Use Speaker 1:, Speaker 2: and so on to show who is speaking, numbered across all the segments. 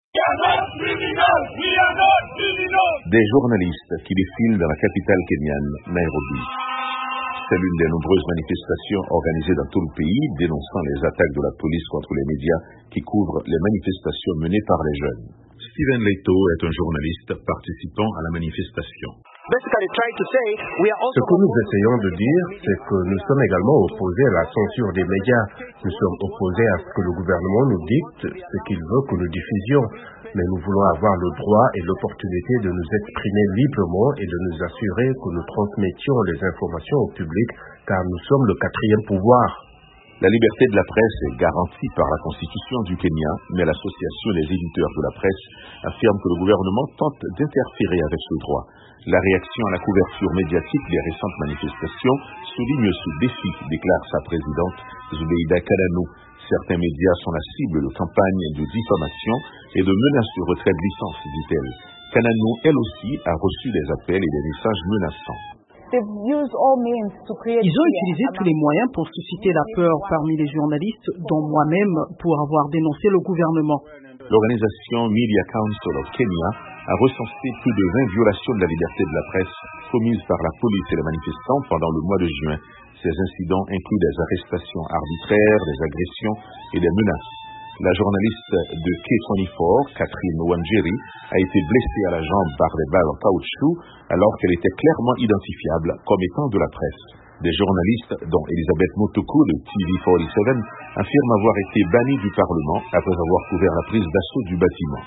Speaker 1: Des journalistes qui défilent dans la capitale kenyane, Nairobi. C'est l'une des nombreuses manifestations organisées dans tout le pays, dénonçant les attaques de la police contre les médias qui couvrent les manifestations menées par les jeunes. Steven Leto est un journaliste participant à la manifestation.
Speaker 2: Ce que nous essayons de dire, c'est que nous sommes également opposés à la censure des médias. Nous sommes opposés à ce que le gouvernement nous dicte ce qu'il veut que nous diffusions. Mais nous voulons avoir le droit et l'opportunité de nous exprimer librement et de nous assurer que nous transmettions les informations au public, car nous sommes le quatrième pouvoir.
Speaker 1: La liberté de la presse est garantie par la Constitution du Kenya, mais l'Association des éditeurs de la presse affirme que le gouvernement tente d'interférer avec ce droit. La réaction à la couverture médiatique des récentes manifestations souligne ce défi, déclare sa présidente Zubeida Kananou. Certains médias sont la cible de campagnes de diffamation et de menaces de retrait de licence, dit-elle. Kananou, elle aussi, a reçu des appels et des messages menaçants.
Speaker 3: Ils ont utilisé tous les moyens pour susciter la peur parmi les journalistes, dont moi-même, pour avoir dénoncé le gouvernement.
Speaker 1: L'organisation Media Council of Kenya a recensé plus de 20 violations de la liberté de la presse commises par la police et les manifestants pendant le mois de juin. Ces incidents incluent des arrestations arbitraires, des agressions et des menaces. La journaliste de K24, Catherine Wanjeri, a été blessée à la jambe par des balles en caoutchouc alors qu'elle était clairement identifiable comme étant de la presse. Des journalistes, dont Elisabeth Motoko de TV47, affirment avoir été bannis du Parlement après avoir couvert la prise d'assaut du bâtiment.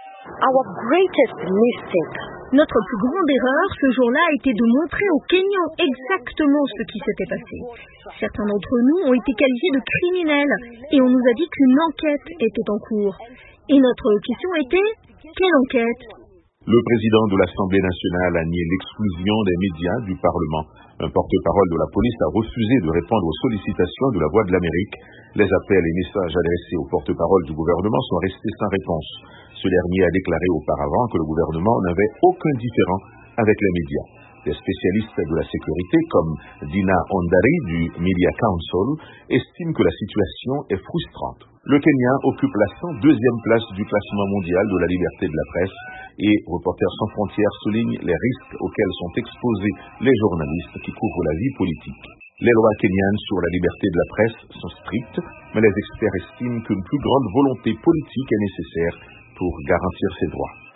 Speaker 4: Notre plus grande erreur ce jour-là a été de montrer aux Kenyans exactement ce qui s'était passé. Certains d'entre nous ont été qualifiés de criminels et on nous a dit qu'une enquête était en cours. Et notre question était, quelle enquête ?
Speaker 1: Le président de l'Assemblée nationale a nié l'exclusion des médias du Parlement. Un porte-parole de la police a refusé de répondre aux sollicitations de la Voix de l'Amérique. Les appels et messages adressés au porte-parole du gouvernement sont restés sans réponse. Ce dernier a déclaré auparavant que le gouvernement n'avait aucun différend avec les médias. Des spécialistes de la sécurité, comme Dina Ondari du Media Council, estiment que la situation est frustrante. Le Kenya occupe la 102e place du classement mondial de la liberté de la presse et Reporters sans frontières souligne les risques auxquels sont exposés les journalistes qui couvrent la vie politique. Les lois kenyanes sur la liberté de la presse sont strictes, mais les experts estiment qu'une plus grande volonté politique est nécessaire pour garantir ces droits.